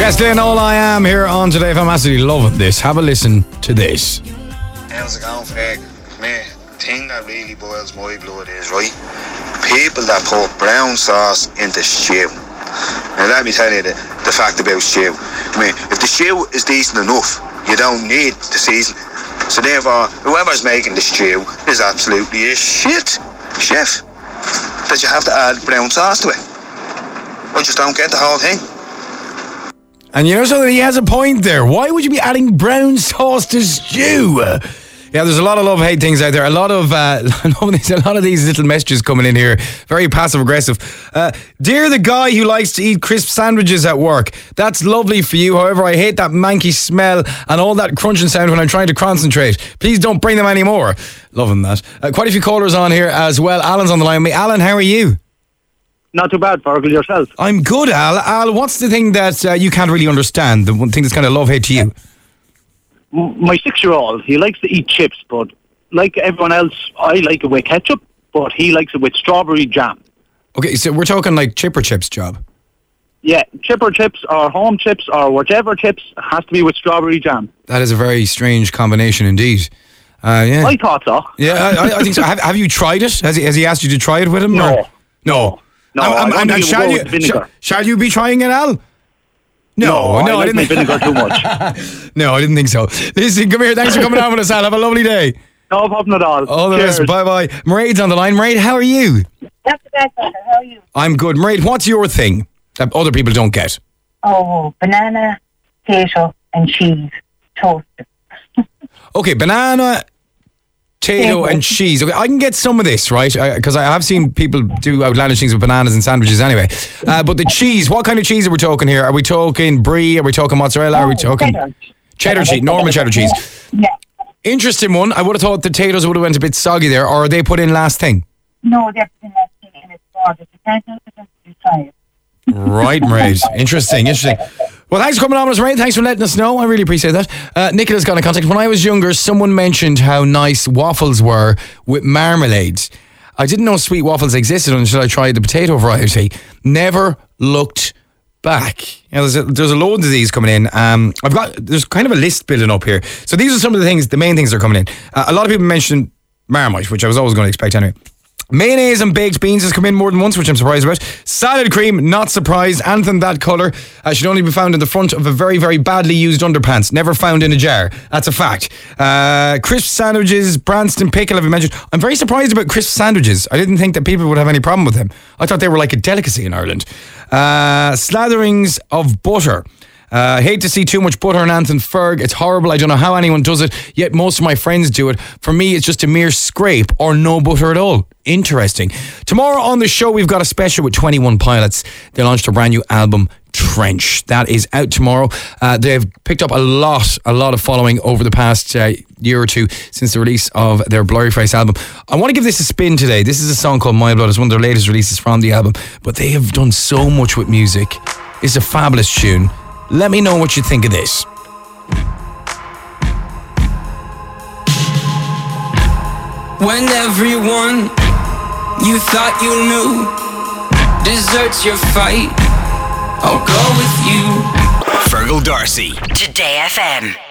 Yes, Lynn, All I Am here on Today. I'm absolutely loving this. Have a listen to this. How's it going, Frank? Man, the thing that really boils my blood is, right, people that put brown sauce into stew. Now let me tell you the fact about stew. I mean, if the stew is decent enough, you don't need the seasoning. So therefore, whoever's making the stew is absolutely a shit chef that you have to add brown sauce to it. I just don't get the whole thing. And you know something, he has a point there. Why would you be adding brown sauce to stew? Yeah, there's a lot of love-hate things out there. A lot of these little messages coming in here. Very passive-aggressive. Dear the guy who likes to eat crisp sandwiches at work. That's lovely for you. However, I hate that manky smell and all that crunching sound when I'm trying to concentrate. Please don't bring them anymore. Loving that. Quite a few callers on here as well. Alan's on the line with me. Alan, how are you? Not too bad, Fergal, yourself. I'm good, Al. Al, what's the thing that you can't really understand? The one thing that's kind of love-hate to you? My 6-year-old, he likes to eat chips, but like everyone else, I like it with ketchup, but he likes it with strawberry jam. Okay, so we're talking like chipper chips job. Yeah, chipper chips or home chips or whatever chips has to be with strawberry jam. That is a very strange combination indeed. Yeah. I thought so. Yeah, I think so. Have you tried it? Has he asked you to try it with him? No. Or? No. And shall you be trying it, Al? No, I didn't like vinegar too much. No, I didn't think so. Listen, come here. Thanks for coming on with us, Al. Have a lovely day. No problem at all. All the best. Bye-bye. Mairead's on the line. Mairead, how are you? That's the best. How are you? I'm good. Mairead, what's your thing that other people don't get? Oh, banana, potato and cheese. Toasted. Okay, banana, potato and cheese. Okay, I can get some of this, right? Because I have seen people do outlandish things with bananas and sandwiches anyway. But the cheese, what kind of cheese are we talking here? Are we talking brie? Are we talking mozzarella? Are we talking cheddar cheese? Normal cheddar cheese. Yeah. Interesting one. I would have thought the potatoes would have went a bit soggy there, or are they put in last thing? No, they're in that thing and it's gorgeous. You can't do it you try it. Right, Mairead. Interesting. Well, thanks for coming on with us, Mairead. Thanks for letting us know. I really appreciate that. Nicola's got in contact. When I was younger, someone mentioned how nice waffles were with marmalades. I didn't know sweet waffles existed until I tried the potato variety. Never looked back. You know, there's a load of these coming in. There's kind of a list building up here. So these are some of the main things that are coming in. A lot of people mentioned Marmite, which I was always going to expect anyway. Mayonnaise and baked beans has come in more than once, which I'm surprised about. Salad cream, not surprised. Anything that colour should only be found in the front of a very, very badly used underpants. Never found in a jar. That's a fact. Crisp sandwiches, Branston pickle have been mentioned. I'm very surprised about crisp sandwiches. I didn't think that people would have any problem with them. I thought they were like a delicacy in Ireland. Slatherings of butter. Hate to see too much butter on anything, Ferg. It's horrible. I don't know how anyone does it, yet most of my friends do it. For me, it's just a mere scrape or no butter at all. Interesting. Tomorrow on the show, we've got a special with 21 Pilots. They launched a brand new album, Trench. That is out tomorrow. They've picked up a lot of following over the past year or two since the release of their Blurryface album. I want to give this a spin today. This is a song called My Blood. It's one of their latest releases from the album, but they have done so much with music. It's a fabulous tune. Let me know what you think of this. When everyone you thought you knew deserts your fight, I'll go with you. Fergal Darcy. Today FM.